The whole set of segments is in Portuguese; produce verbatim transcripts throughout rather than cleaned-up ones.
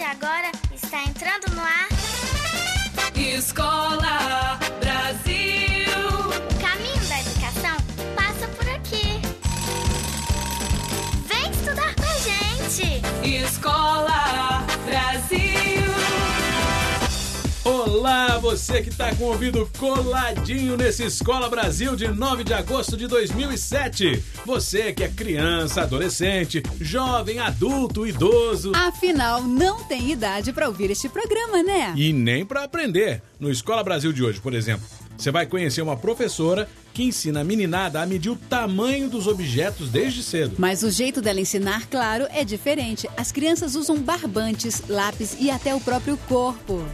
de agora está entrando no ar. Escola Brasil. O caminho da educação passa por aqui. Vem estudar com a gente. Escola Brasil. Olá, você que está com o ouvido coladinho nesse Escola Brasil de nove de agosto de dois mil e sete. Você que é criança, adolescente, jovem, adulto, idoso. Afinal, não tem idade para ouvir este programa, né? E nem para aprender. No Escola Brasil de hoje, por exemplo, você vai conhecer uma professora que ensina a meninada a medir o tamanho dos objetos desde cedo. Mas o jeito dela ensinar, claro, é diferente. As crianças usam barbantes, lápis e até o próprio corpo.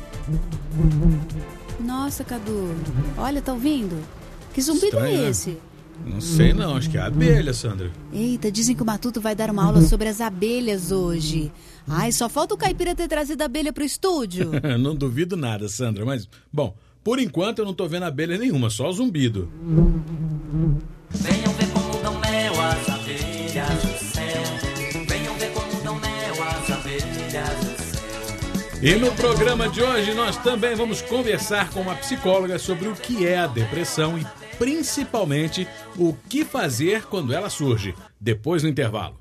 Nossa, Cadu, olha, tá ouvindo? Que zumbido Estranho, é esse? Né? Não sei não, acho que é a abelha, Sandra. Eita, dizem que o Matuto vai dar uma aula sobre as abelhas hoje. Ai, só falta o Caipira ter trazido a abelha pro estúdio. Não duvido nada, Sandra, mas, bom, por enquanto eu não tô vendo abelha nenhuma, só zumbido. Venham ver como dão mel as abelhas do céu. Venham ver como dão mel as abelhas do céu. E no programa de hoje nós também vamos conversar com uma psicóloga sobre o que é a depressão e principalmente o que fazer quando ela surge, depois do intervalo.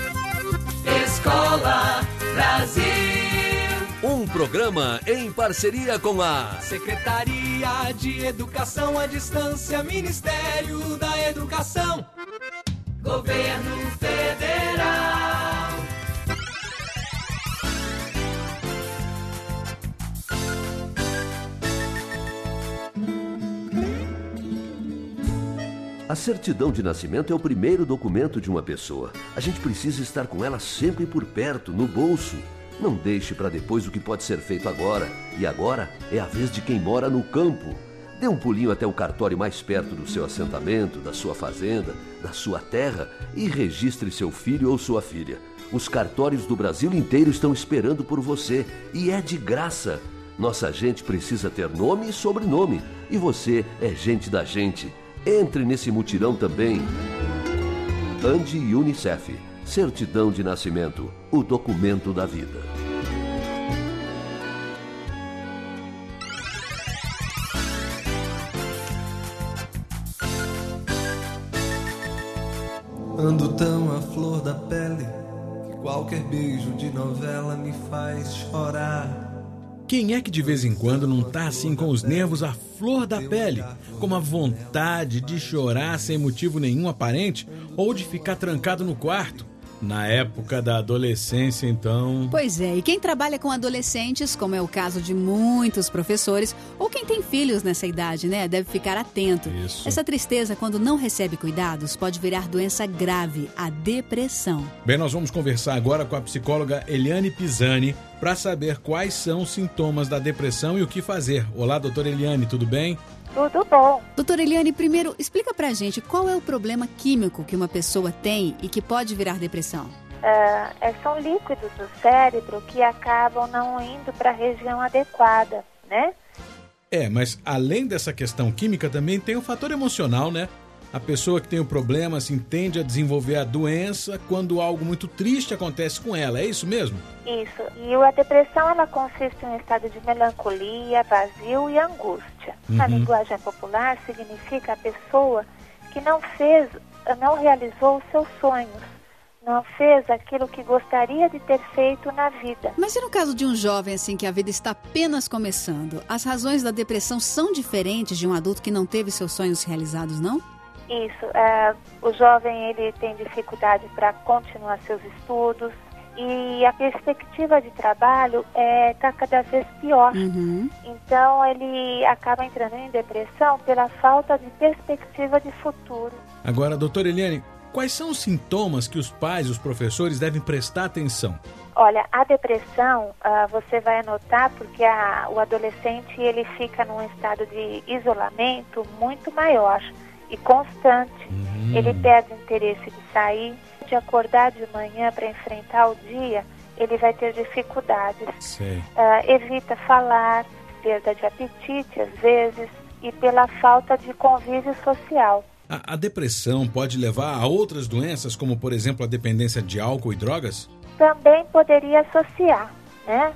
Escola Brasil. Um programa em parceria com a Secretaria de Educação à Distância, Ministério da Educação, Governo Federal. A certidão de nascimento é o primeiro documento de uma pessoa. A gente precisa estar com ela sempre por perto, no bolso. Não deixe para depois o que pode ser feito agora. E agora é a vez de quem mora no campo. Dê um pulinho até o cartório mais perto do seu assentamento, da sua fazenda, da sua terra e registre seu filho ou sua filha. Os cartórios do Brasil inteiro estão esperando por você e é de graça. Nossa gente precisa ter nome e sobrenome. E você é gente da gente. Entre nesse mutirão também. Ande Unicef. Certidão de nascimento. O documento da vida. Ando tão à flor da pele que qualquer beijo de novela me faz chorar. Quem é que de vez em quando não tá assim com os nervos à flor da pele, com uma vontade de chorar sem motivo nenhum aparente ou de ficar trancado no quarto? Na época da adolescência, então... Pois é, e quem trabalha com adolescentes, como é o caso de muitos professores, ou quem tem filhos nessa idade, né, deve ficar atento. Isso. Essa tristeza, quando não recebe cuidados, pode virar doença grave, a depressão. Bem, nós vamos conversar agora com a psicóloga Eliane Pisani para saber quais são os sintomas da depressão e o que fazer. Olá, doutora Eliane, tudo bem? Tudo bom. Doutora Eliane, primeiro, explica pra gente qual é o problema químico que uma pessoa tem e que pode virar depressão. Uh, é, são líquidos do cérebro que acabam não indo para a região adequada, né? É, mas além dessa questão química também tem o fator emocional, né? A pessoa que tem o problema assim, tende a desenvolver a doença quando algo muito triste acontece com ela, é isso mesmo? Isso, e a depressão ela consiste em um estado de melancolia, vazio e angústia. Uhum. Na linguagem popular significa a pessoa que não fez, não realizou os seus sonhos, não fez aquilo que gostaria de ter feito na vida. Mas e no caso de um jovem assim que a vida está apenas começando? As razões da depressão são diferentes de um adulto que não teve seus sonhos realizados, não? Isso, é, o jovem ele tem dificuldade para continuar seus estudos e a perspectiva de trabalho está cada vez pior. Uhum. Então ele acaba entrando em depressão pela falta de perspectiva de futuro. Agora, doutora Eliane, quais são os sintomas que os pais e os professores devem prestar atenção? Olha, a depressão uh, você vai anotar porque a, o adolescente ele fica num estado de isolamento muito maior e constante. Uhum. Ele perde o interesse de sair, de acordar de manhã para enfrentar o dia, ele vai ter dificuldades. Sei. Uh, evita falar, perda de apetite às vezes e pela falta de convívio social. A, a depressão pode levar a outras doenças, como por exemplo a dependência de álcool e drogas? Também poderia associar, né?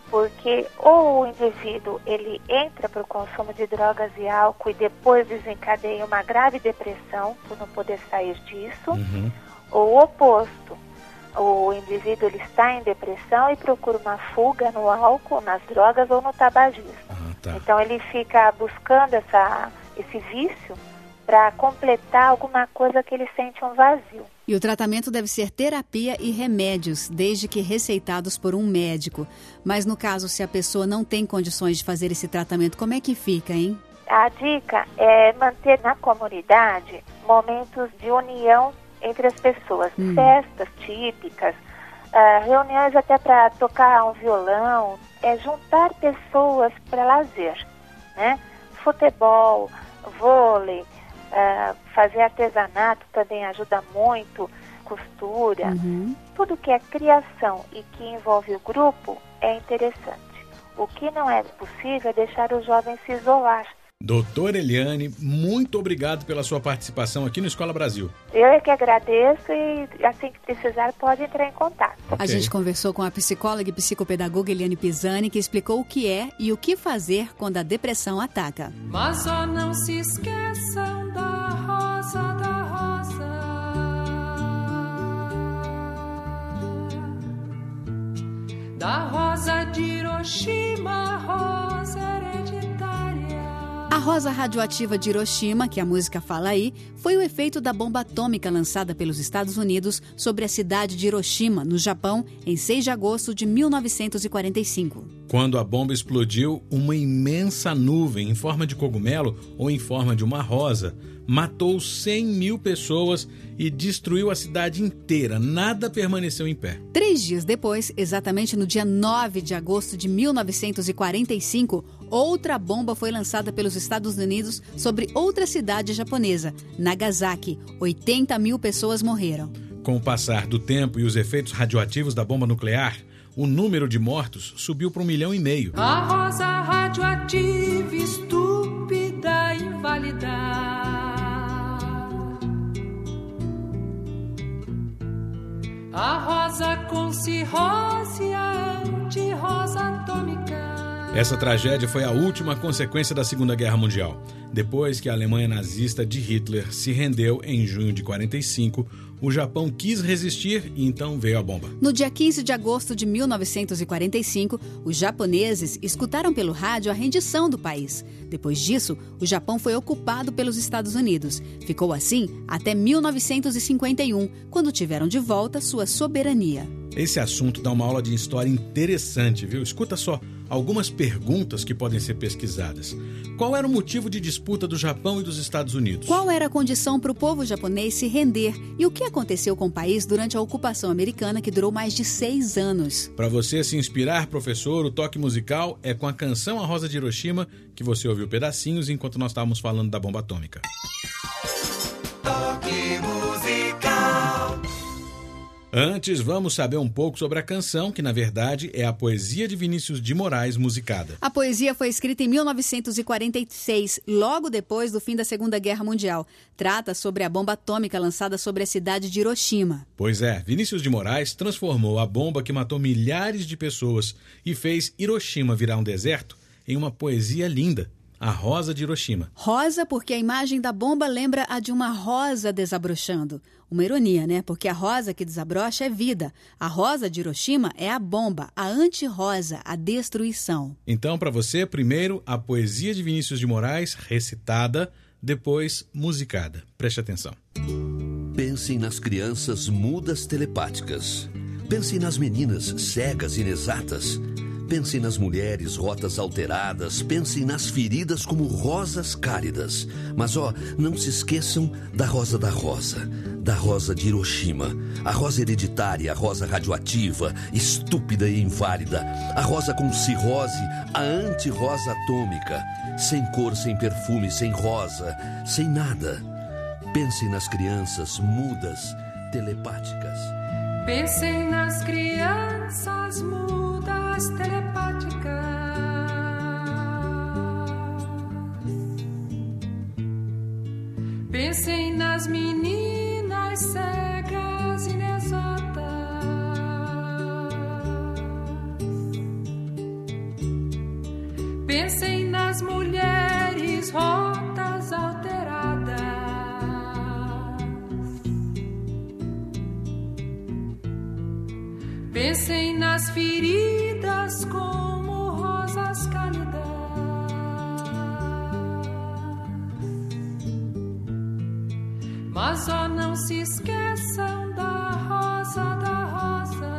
porque ou o indivíduo ele entra para o consumo de drogas e álcool e depois desencadeia uma grave depressão por não poder sair disso, Uhum. ou o oposto, o indivíduo ele está em depressão e procura uma fuga no álcool, nas drogas ou no tabagismo. Ah, tá. Então ele fica buscando essa, esse vício para completar alguma coisa que ele sente um vazio. E o tratamento deve ser terapia e remédios, desde que receitados por um médico. Mas no caso, se a pessoa não tem condições de fazer esse tratamento, como é que fica, hein? A dica é manter na comunidade momentos de união entre as pessoas, Hum. festas típicas, uh, reuniões até para tocar um violão, é juntar pessoas para lazer, né? Futebol, vôlei, uh, fazer artesanato também ajuda muito, costura, Uhum. tudo que é criação e que envolve o grupo é interessante. O que não é possível é deixar os jovens se isolar. Doutora Eliane, muito obrigado pela sua participação aqui no Escola Brasil. Eu é que agradeço e assim que precisar pode entrar em contato. A Ok. gente conversou com a psicóloga e psicopedagoga Eliane Pisani, que explicou o que é e o que fazer quando a depressão ataca. Mas ó, não se esqueçam da rosa, da rosa. Da rosa de Hiroshima, rosa hereditária. A rosa radioativa de Hiroshima, que a música fala aí, foi o efeito da bomba atômica lançada pelos Estados Unidos sobre a cidade de Hiroshima, no Japão, em seis de agosto de mil novecentos e quarenta e cinco. Quando a bomba explodiu, uma imensa nuvem em forma de cogumelo ou em forma de uma rosa matou cem mil pessoas e destruiu a cidade inteira. Nada permaneceu em pé. Três dias depois, exatamente no dia nove de agosto de mil novecentos e quarenta e cinco, outra bomba foi lançada pelos Estados Unidos sobre outra cidade japonesa, Nagasaki. oitenta mil pessoas morreram. Com o passar do tempo e os efeitos radioativos da bomba nuclear, o número de mortos subiu para um milhão e meio. A rosa radioativa, estúpida, inválida. A rosa com cirrose, a anti-rosa atômica. Essa tragédia foi a última consequência da Segunda Guerra Mundial. Depois que a Alemanha nazista de Hitler se rendeu em junho de quarenta e cinco, o Japão quis resistir e então veio a bomba. No dia quinze de agosto de mil novecentos e quarenta e cinco, os japoneses escutaram pelo rádio a rendição do país. Depois disso, o Japão foi ocupado pelos Estados Unidos. Ficou assim até mil novecentos e cinquenta e um, quando tiveram de volta sua soberania. Esse assunto dá uma aula de história interessante, viu? Escuta só algumas perguntas que podem ser pesquisadas. Qual era o motivo de disputa do Japão e dos Estados Unidos? Qual era a condição para o povo japonês se render e o que aconteceu com o país durante a ocupação americana, que durou mais de seis anos? Para você se inspirar, professor, o toque musical é com a canção A Rosa de Hiroshima, que você ouviu pedacinhos enquanto nós estávamos falando da bomba atômica. Toque musical. Antes, vamos saber um pouco sobre a canção, que na verdade é a poesia de Vinícius de Moraes musicada. A poesia foi escrita em mil novecentos e quarenta e seis, logo depois do fim da Segunda Guerra Mundial. Trata sobre a bomba atômica lançada sobre a cidade de Hiroshima. Pois é, Vinícius de Moraes transformou a bomba que matou milhares de pessoas e fez Hiroshima virar um deserto em uma poesia linda. A Rosa de Hiroshima. Rosa porque a imagem da bomba lembra a de uma rosa desabrochando. Uma ironia, né? Porque a rosa que desabrocha é vida. A rosa de Hiroshima é a bomba, a anti-rosa, a destruição. Então, para você, primeiro a poesia de Vinícius de Moraes recitada, depois musicada. Preste atenção. Pensem nas crianças mudas telepáticas. Pensem nas meninas cegas inexatas. Pensem nas mulheres rotas alteradas, pensem nas feridas como rosas cálidas. Mas, ó, não se esqueçam da rosa da rosa, da rosa de Hiroshima, a rosa hereditária, a rosa radioativa, estúpida e inválida, a rosa com cirrose, a anti-rosa atômica, sem cor, sem perfume, sem rosa, sem nada. Pensem nas crianças mudas, telepáticas. Pensem nas crianças mudas telepáticas. Pensem nas meninas cegas inexatas. Pensem nas mulheres rotas alteradas. Pensem nas feridas como rosas cálidas. Mas ó, não se esqueçam da rosa, da rosa.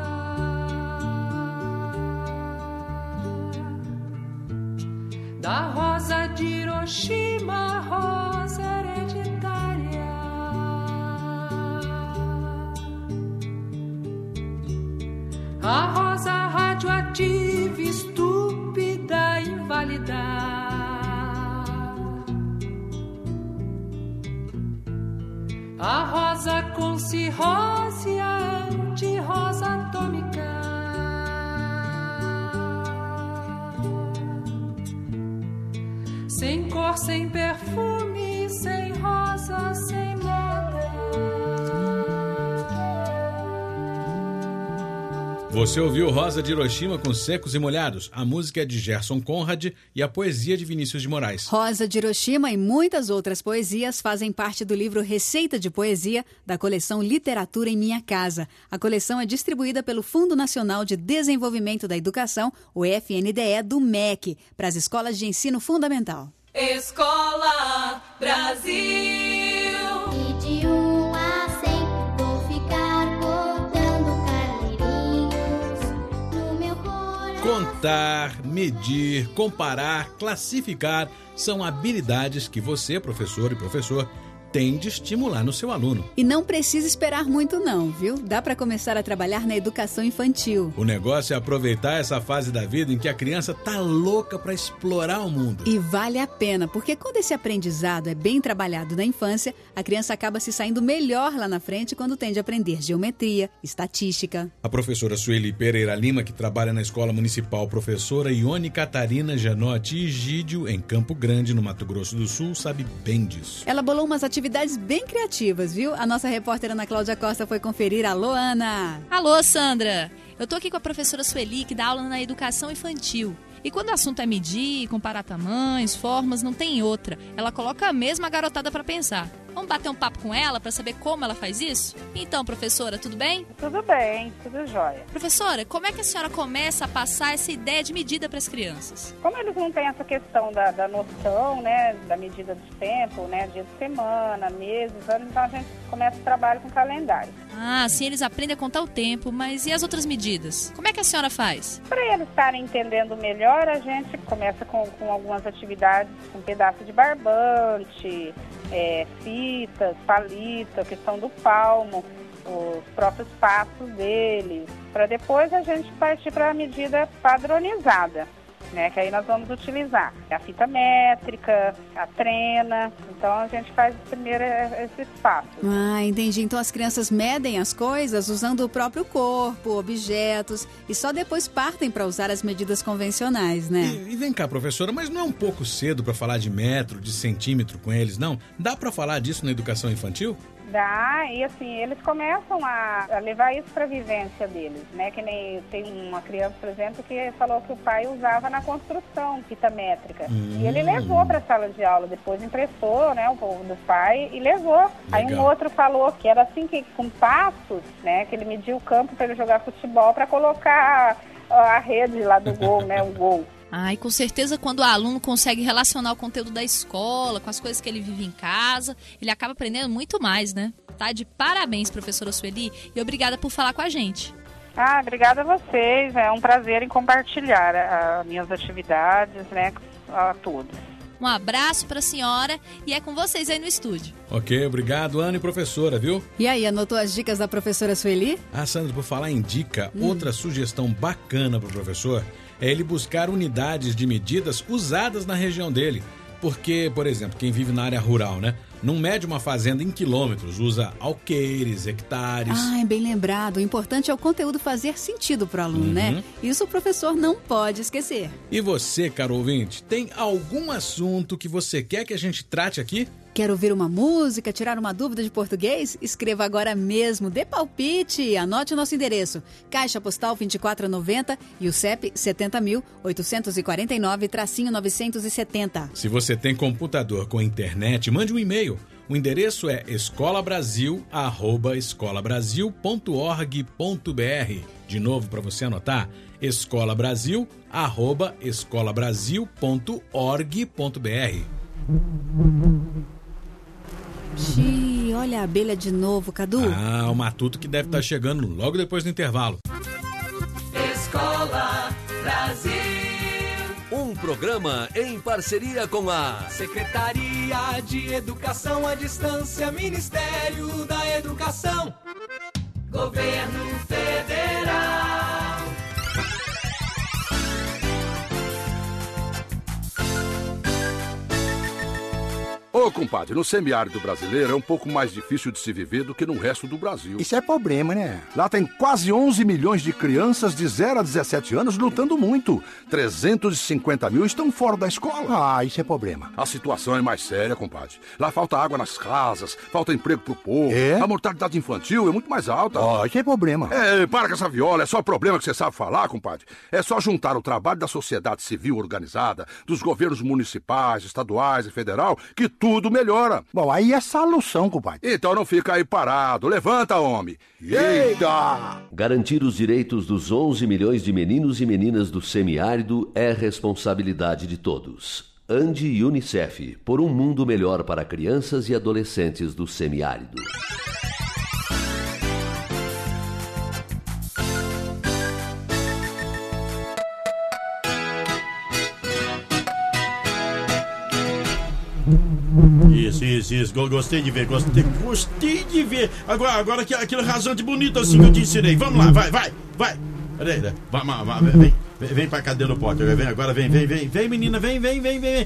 Da rosa de Hiroshima, rosa hereditária. A rosa radioativa, estúpida, inválida. A rosa com cirrose, a anti-rosa atômica. Sem cor, sem perfume, sem rosa, sem nada. Você ouviu Rosa de Hiroshima com Secos e Molhados. A música é de Gerson Conrad e a poesia de Vinícius de Moraes. Rosa de Hiroshima e muitas outras poesias fazem parte do livro Receita de Poesia da coleção Literatura em Minha Casa. A coleção é distribuída pelo Fundo Nacional de Desenvolvimento da Educação, o F N D E, do M E C, para as escolas de ensino fundamental. Escola Brasil. E de um a cem vou ficar contando carneirinhos no meu coração. Contar, medir, comparar, classificar são habilidades que você, professor e professor, tem de estimular no seu aluno. E não precisa esperar muito não, viu? Dá para começar a trabalhar na educação infantil. O negócio é aproveitar essa fase da vida em que a criança tá louca para explorar o mundo. E vale a pena, porque quando esse aprendizado é bem trabalhado na infância, a criança acaba se saindo melhor lá na frente quando tem de aprender geometria, estatística. A professora Sueli Pereira Lima, que trabalha na Escola Municipal Professora Ione Catarina Janotti e Gídio, em Campo Grande, no Mato Grosso do Sul, sabe bem disso. Ela bolou umas atividades Atividades bem criativas, viu? A nossa repórter Ana Cláudia Costa foi conferir. Alô, Ana! Alô, Sandra! Eu tô aqui com a professora Sueli, que dá aula na educação infantil. E quando o assunto é medir, comparar tamanhos, formas, não tem outra. Ela coloca a mesma garotada para pensar. Vamos bater um papo com ela para saber como ela faz isso? Então, professora, tudo bem? Tudo bem, tudo jóia. Professora, como é que a senhora começa a passar essa ideia de medida para as crianças? Como eles não têm essa questão da, da noção, né, da medida do tempo, né, dia de semana, meses, anos, então a gente começa o trabalho com calendário. Ah, assim eles aprendem a contar o tempo, mas e as outras medidas? Como é que a senhora faz? Para eles estarem entendendo melhor, a gente começa com, com algumas atividades, com um pedaço de barbante, é, fitas, palito, a questão do palmo, os próprios passos deles, para depois a gente partir para a medida padronizada, né, que aí nós vamos utilizar a fita métrica, a trena, então a gente faz primeiro esses passos. Ah, entendi. Então as crianças medem as coisas usando o próprio corpo, objetos, e só depois partem para usar as medidas convencionais, né? E, e vem cá, professora, mas não é um pouco cedo para falar de metro, de centímetro com eles, não? Dá para falar disso na educação infantil? Dá, e assim, eles começam a, a levar isso para a vivência deles, né? Que nem tem uma criança, por exemplo, que falou que o pai usava na construção fita métrica. Hum. E ele levou para a sala de aula, depois emprestou, né, o povo do pai e levou. Legal. Aí um outro falou que era assim, que com passos, né, que ele media o campo para ele jogar futebol para colocar a rede lá do gol, né, o gol. Ah, e com certeza quando o aluno consegue relacionar o conteúdo da escola com as coisas que ele vive em casa, ele acaba aprendendo muito mais, né? Tá de parabéns, professora Sueli, e obrigada por falar com a gente. Ah, obrigada a vocês, é um prazer em compartilhar as minhas atividades, né, a todos. Um abraço para a senhora e é com vocês aí no estúdio. Ok, obrigado, Ana e professora, viu? E aí, anotou as dicas da professora Sueli? Ah, Sandra, por falar em dica, hum. outra sugestão bacana para o professor é ele buscar unidades de medidas usadas na região dele. Porque, por exemplo, quem vive na área rural, né? Não mede uma fazenda em quilômetros, usa alqueires, hectares. Ah, bem lembrado. O importante é o conteúdo fazer sentido para o aluno, uhum. né? Isso o professor não pode esquecer. E você, caro ouvinte, tem algum assunto que você quer que a gente trate aqui? Quer ouvir uma música, tirar uma dúvida de português? Escreva agora mesmo, dê palpite, anote o nosso endereço, Caixa Postal vinte e quatro noventa e o C E P setenta mil oitocentos e quarenta e nove, tracinho novecentos e setenta. Se você tem computador com internet, mande um e-mail. O endereço é escolabrasil arroba escolabrasil ponto org ponto br. De novo, para você anotar, escolabrasil arroba escolabrasil ponto org ponto br. Xiii, olha a abelha de novo, Cadu. Ah, o matuto que deve estar chegando logo depois do intervalo. Escola Brasil. Um programa em parceria com a Secretaria de Educação à Distância, Ministério da Educação, Governo Federal. Ô, compadre, no semiárido brasileiro é um pouco mais difícil de se viver do que no resto do Brasil. Isso é problema, né? Lá tem quase onze milhões de crianças de zero a dezessete anos lutando muito. trezentos e cinquenta mil estão fora da escola. Ah, isso é problema. A situação é mais séria, compadre. Lá falta água nas casas, falta emprego pro povo. É? A mortalidade infantil é muito mais alta. Ah, isso é problema. É, para com essa viola, é só problema que você sabe falar, compadre. É só juntar o trabalho da sociedade civil organizada, dos governos municipais, estaduais e federal, que tudo melhora. Bom, aí é solução, compadre. Então não fica aí parado. Levanta, homem. Eita! Garantir os direitos dos onze milhões de meninos e meninas do semiárido é responsabilidade de todos. Ande e Unicef, por um mundo melhor para crianças e adolescentes do semiárido. Isso, isso, isso. Gostei de ver, gostei, gostei de ver. Agora, agora aquele rasante bonito assim que eu te ensinei. Vamos lá, vai, vai, vai. Peraí, vai, vai, vai, vem, vem, vem pra cadeira do pote. Vem, agora vem, vem, vem, vem, menina, vem, vem, vem, vem.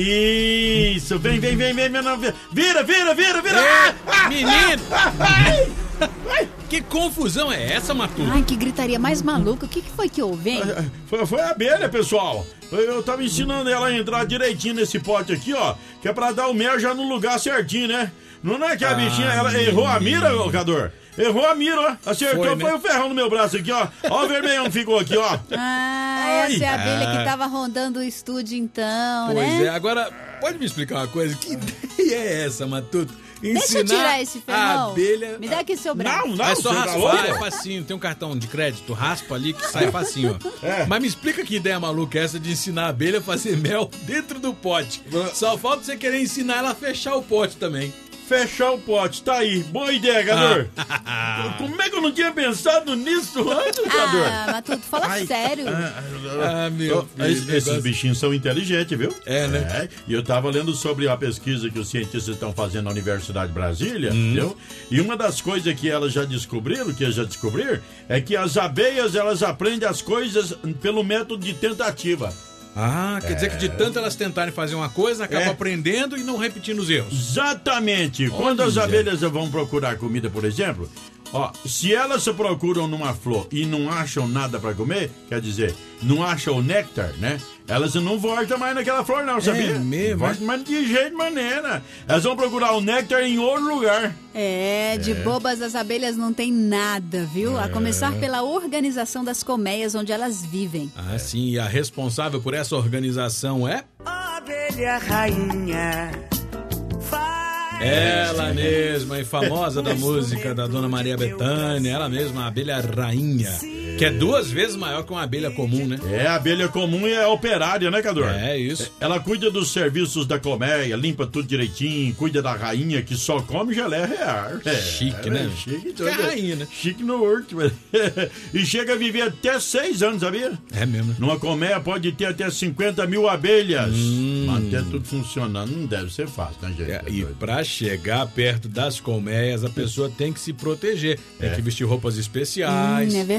Isso, vem, vem, vem, vem, menina. Vira, vira, vira, vira. É, ah, menino! Ah, ai, ai. Que confusão é essa, Matuto? Ai, que gritaria mais maluca. O que, que foi que houve, hein? Foi, foi a abelha, pessoal. Eu tava ensinando ela a entrar direitinho nesse pote aqui, ó. Que é pra dar o mel já no lugar certinho, né? Não é que a bichinha, ela errou a mira, locador? Errou a mira, ó. Acertou, foi, né? Foi o ferrão no meu braço aqui, ó. Ó o vermelhão que ficou aqui, ó. Ah, essa é a abelha que tava rondando o estúdio então, pois né? Pois é, agora, pode me explicar uma coisa? Que ideia é essa, Matuto? Ensinar Deixa eu tirar esse ferrão. Abelha... Me dá aqui seu braço. Não, não, é só raspar, tá é facinho. Tem um cartão de crédito, raspa ali que sai facinho, ó. É. Mas me explica que ideia maluca é essa de ensinar a abelha a fazer mel dentro do pote. Só falta você querer ensinar ela a fechar o pote também. Fechar o pote, tá aí. Boa ideia, Gador. Ah. Como é que eu não tinha pensado nisso antes, Gador? Ah, Matuto, fala Ai. sério. Ah, ah meu oh, Esses negócio... bichinhos são inteligentes, viu? É, né? É. E eu tava lendo sobre a pesquisa que os cientistas estão fazendo na Universidade de Brasília, hum. entendeu? E uma das coisas que elas já descobriram, que eles já descobriram, é que as abelhas, elas aprendem as coisas pelo método de tentativa. Ah, quer é. dizer que de tanto elas tentarem fazer uma coisa, acabam é. aprendendo e não repetindo os erros. Exatamente. Olha. Quando as abelhas vão procurar comida, por exemplo, ó, se elas se procuram numa flor e não acham nada pra comer, quer dizer, não acham o néctar, né? Elas não voltam mais naquela flor, não, sabia? É mesmo? Voltam mais de jeito maneira. Elas vão procurar o néctar em outro lugar. É, de é. bobas as abelhas não tem nada, viu? É. A começar pela organização das colmeias onde elas vivem. Ah, sim. E a responsável por essa organização é... A abelha rainha. Ela mesma, e famosa da música da Dona Maria Bethânia, ela mesma, a abelha rainha, que é duas vezes maior que uma abelha comum, né? É, a abelha comum é operária, né, Cador? É, isso. Ela cuida dos serviços da colmeia, limpa tudo direitinho, cuida da rainha que só come geleia real. É, chique, né? É, chique, que é a rainha, né? Chique no último. E chega a viver até seis anos, sabia? É mesmo. Numa colmeia pode ter até cinquenta mil abelhas. Hum. Manter tudo funcionando não deve ser fácil, né, gente? É, e pra chegar perto das colmeias, a pessoa tem que se proteger. Tem é. que vestir roupas especiais. Hum, é verdade. Os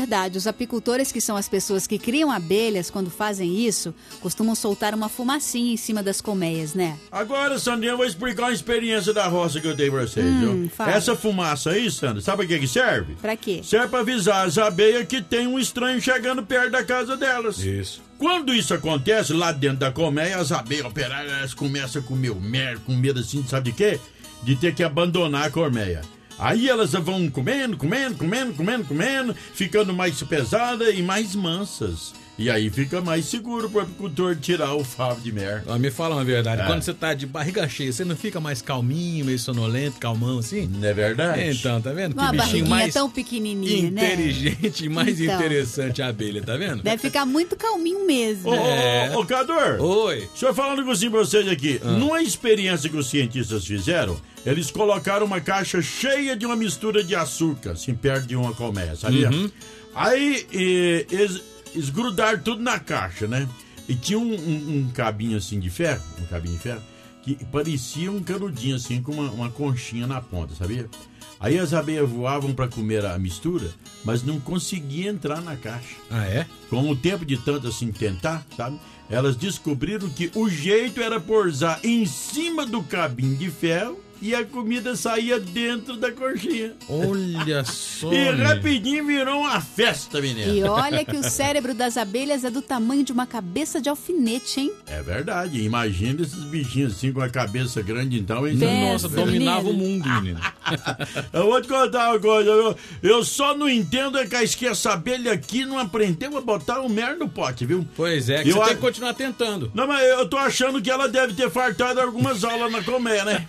apicultores, que são as pessoas que criam abelhas, quando fazem isso, costumam soltar uma fumacinha em cima das colmeias, né? Agora, Sandrinha, eu vou explicar uma experiência da roça que eu dei pra vocês, Hum, viu? fala. Essa fumaça aí, Sandra, sabe pra que que serve? Pra quê? Serve pra avisar as abelhas que tem um estranho chegando perto da casa delas. Isso. Quando isso acontece, lá dentro da colmeia, as abelhas operárias elas começam a comer o mel, com medo assim, sabe de quê? De ter que abandonar a colmeia. Aí elas vão comendo, comendo, comendo, comendo, comendo, ficando mais pesadas e mais mansas. E aí fica mais seguro pro apicultor tirar o favo de mel. Ó, me fala uma verdade, É. quando você tá de barriga cheia, você não fica mais calminho, meio sonolento, calmão assim? Não é verdade? Então, tá vendo? Uma Que bichinho barriguinha mais tão pequenininha, né? inteligente e mais Então. interessante a abelha, tá vendo? Deve ficar muito calminho mesmo. Ô, É. ô, ô, Cador! Oi. Deixa eu falar um negocinho pra vocês aqui. Ah. Numa experiência que os cientistas fizeram, eles colocaram uma caixa cheia de uma mistura de açúcar, assim, perto de uma colmeia, sabia? Uhum. Aí, eh, eles, eles grudaram tudo na caixa, né? E tinha um, um- um cabinho, assim, de ferro, um cabinho de ferro, que parecia um canudinho, assim, com uma, uma conchinha na ponta, sabia? Aí as abelhas voavam pra comer a mistura, mas não conseguiam entrar na caixa. Ah, é? Com o tempo de tanto assim tentar, sabe? Elas descobriram que o jeito era pousar em cima do cabinho de ferro e a comida saía dentro da conchinha. Olha só. E menino. rapidinho virou uma festa, menina. E olha que o cérebro das abelhas é do tamanho de uma cabeça de alfinete, hein? É verdade. Imagina esses bichinhos assim com a cabeça grande, então. Hein? Nossa, Pensa, dominava menino. o mundo, menino. Eu vou te contar uma coisa, viu? Eu só não entendo é que a que essa abelha aqui não aprendeu a botar o mel no pote, viu? Pois é, que Eu você a- tem que continuar tentando. Não, mas eu tô achando que ela deve ter fartado algumas aulas na colmeia, né?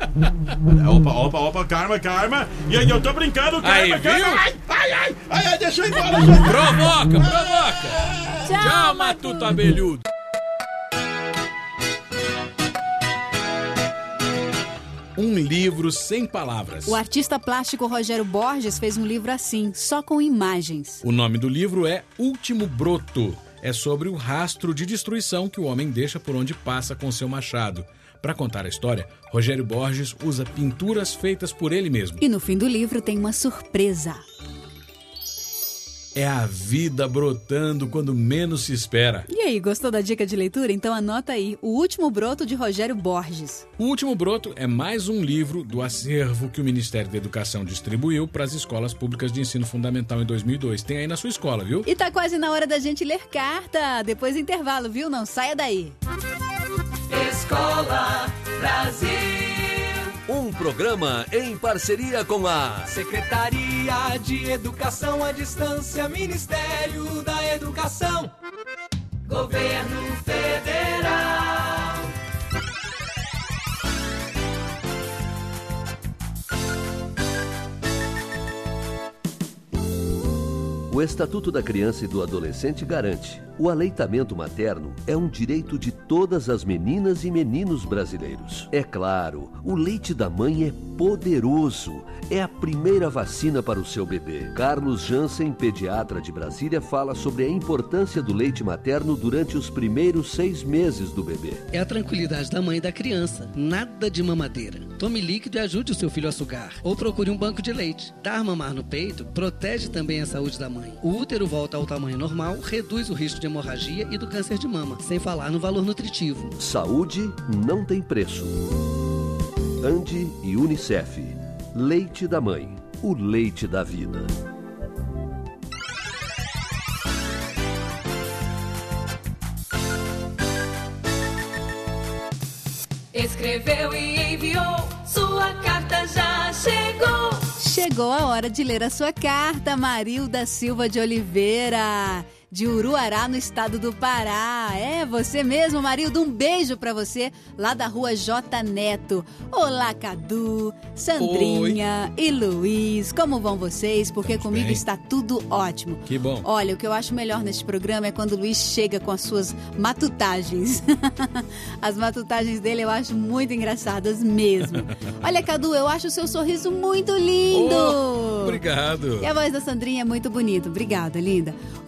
Opa, opa, opa, calma, calma. E aí, eu tô brincando, calma, Aí, calma. viu? Ai, ai, ai, ai, ai, deixa eu ir embora, deixa eu ir embora. Provoca, provoca. Tchau, matuto abelhudo. Um livro sem palavras. O artista plástico Rogério Borges fez um livro assim, só com imagens. O nome do livro é Último Broto. É sobre o rastro de destruição que o homem deixa por onde passa com seu machado. Para contar a história, Rogério Borges usa pinturas feitas por ele mesmo. E no fim do livro tem uma surpresa. É a vida brotando quando menos se espera. E aí, gostou da dica de leitura? Então anota aí, O Último Broto de Rogério Borges. O Último Broto é mais um livro do acervo que o Ministério da Educação distribuiu para as escolas públicas de ensino fundamental em dois mil e dois. Tem aí na sua escola, viu? E tá quase na hora da gente ler carta. Depois do intervalo, viu? Não saia daí. Escola Brasil. Um programa em parceria com a Secretaria de Educação à Distância, Ministério da Educação. Governo Federal. O Estatuto da Criança e do Adolescente garante: o aleitamento materno é um direito de todas as meninas e meninos brasileiros. É claro, o leite da mãe é poderoso. É a primeira vacina para o seu bebê. Carlos Jansen, pediatra de Brasília, fala sobre a importância do leite materno durante os primeiros seis meses do bebê. É a tranquilidade da mãe e da criança. Nada de mamadeira. Tome líquido e ajude o seu filho a sugar. Ou procure um banco de leite. Dar mamar no peito protege também a saúde da mãe. O útero volta ao tamanho normal, reduz o risco de hemorragia e do câncer de mama, sem falar no valor nutritivo. Saúde não tem preço. Ande e Unicef. Leite da mãe. O leite da vida. Escreveu e enviou, sua carta já chegou. Chegou a hora de ler a sua carta, Marilda Silva de Oliveira, de Uruará, no estado do Pará. É, você mesmo, Marilda, um beijo pra você, lá da rua J. Neto. Olá, Cadu, Sandrinha Oi. e Luiz, como vão vocês? Porque Vamos comigo bem. Está tudo ótimo. Que bom. Olha, o que eu acho melhor neste programa é quando o Luiz chega com as suas matutagens. As matutagens dele eu acho muito engraçadas mesmo. Olha, Cadu, eu acho o seu sorriso muito lindo. Oh, obrigado. E a voz da Sandrinha é muito bonita. Obrigada, linda. Olha, e o que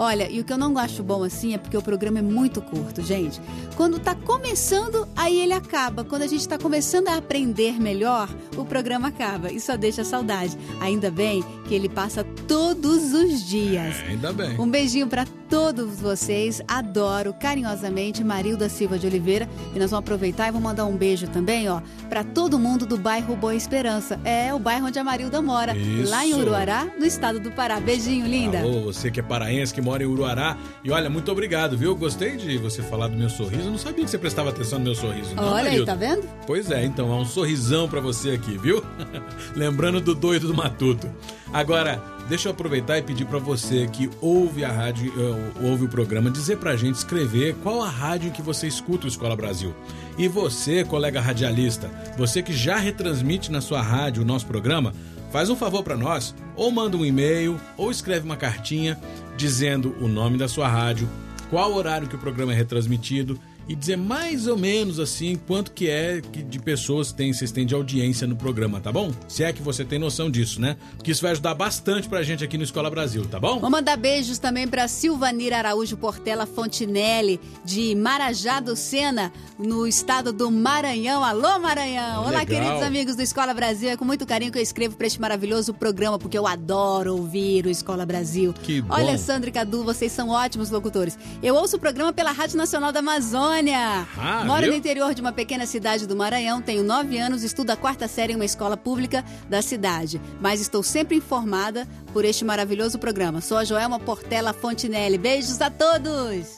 que eu não acho bom assim é porque o programa é muito curto, gente. Quando tá começando, aí ele acaba. Quando a gente tá começando a aprender melhor, o programa acaba. E só deixa saudade. Ainda bem que ele passa todos os dias. É, ainda bem. Um beijinho pra todos vocês. Adoro carinhosamente Marilda Silva de Oliveira. E nós vamos aproveitar e vou mandar um beijo também, ó, pra todo mundo do bairro Boa Esperança. É o bairro onde a Marilda mora. Isso. Lá em Uruará, no estado do Pará. Beijinho, linda. Alô, você que é paraense, que mora em Uruará. E olha, muito obrigado, viu? Gostei de você falar do meu sorriso. Eu não sabia que você prestava atenção no meu sorriso, não, Olha Marilda. aí, tá vendo? Pois é, então, é um sorrisão pra você aqui, viu? Lembrando do doido do Matuto. Agora, deixa eu aproveitar e pedir pra você que ouve a rádio, uh, ouve o programa, dizer pra gente, escrever qual a rádio em que você escuta o Escola Brasil. E você, colega radialista, você que já retransmite na sua rádio o nosso programa, faz um favor pra nós, ou manda um e-mail, ou escreve uma cartinha dizendo o nome da sua rádio, qual horário que o programa é retransmitido e dizer mais ou menos assim quanto que é que de pessoas tem, vocês têm de audiência no programa, tá bom? Se é que você tem noção disso, né? Porque isso vai ajudar bastante pra gente aqui no Escola Brasil, tá bom? Vou mandar beijos também pra Silvanira Araújo Portela Fontinelli, de Marajá do Sena, no estado do Maranhão. Alô, Maranhão! Olá, Legal. queridos amigos do Escola Brasil. É com muito carinho que eu escrevo pra este maravilhoso programa, porque eu adoro ouvir o Escola Brasil. Que bom. Olha, Sandra e Cadu, vocês são ótimos locutores. Eu ouço o programa pela Rádio Nacional da Amazônia. Ah, Moro viu? no interior de uma pequena cidade do Maranhão, tenho nove anos, estudo a quarta série em uma escola pública da cidade. Mas estou sempre informada por este maravilhoso programa. Sou a Joelma Portela Fontinelli. Beijos a todos!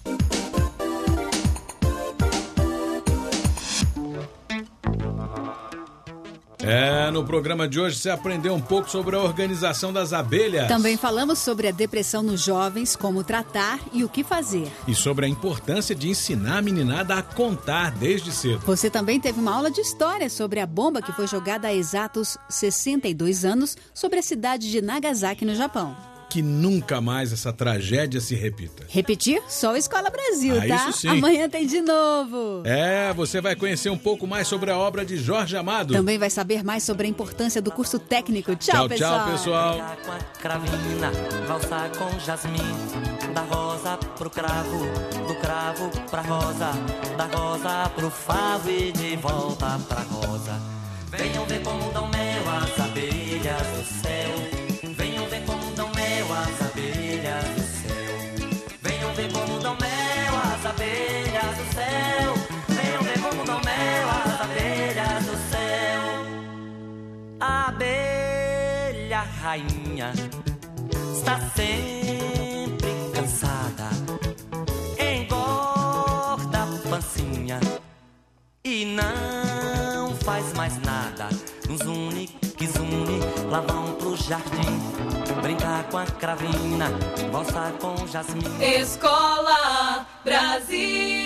É, no programa de hoje você aprendeu um pouco sobre a organização das abelhas. Também falamos sobre a depressão nos jovens, como tratar e o que fazer. E sobre a importância de ensinar a meninada a contar desde cedo. Você também teve uma aula de história sobre a bomba que foi jogada há exatos sessenta e dois anos sobre a cidade de Nagasaki, no Japão. Que nunca mais essa tragédia se repita. Repetir? Só a Escola Brasil, Ah, tá? isso sim. Amanhã tem de novo. É, você vai conhecer um pouco mais sobre a obra de Jorge Amado. Também vai saber mais sobre a importância do curso técnico. Tchau, Tchau, pessoal. tchau, pessoal. Com a cravina, valsar com jasmim, da rosa pro cravo, do cravo pra rosa, da rosa pro favo e de volta pra rosa. Venham ver como dão mel as abelhas do céu. Venham ver como dão mel as abelhas do céu. Venham ver como dão mel as abelhas do céu. Venham ver como dão mel as abelhas do céu. A abelha rainha está sempre cansada, engorda a pancinha e não faz mais nada. Zune, que zune, lá vão pro jardim, brincar com a cravina, valsar com jasmim. Escola Brasil.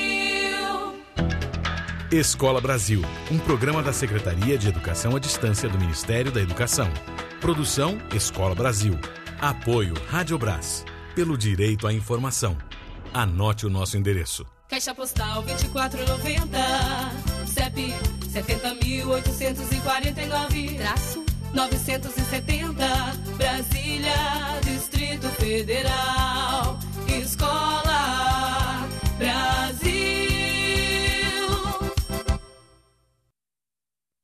Escola Brasil, um programa da Secretaria de Educação à Distância do Ministério da Educação. Produção Escola Brasil. Apoio Rádio Brás. Pelo direito à informação. Anote o nosso endereço. Caixa postal vinte e quatro noventa, C E P setenta mil oitocentos e quarenta e nove, traço novecentos e setenta, Brasília, Distrito Federal. Escola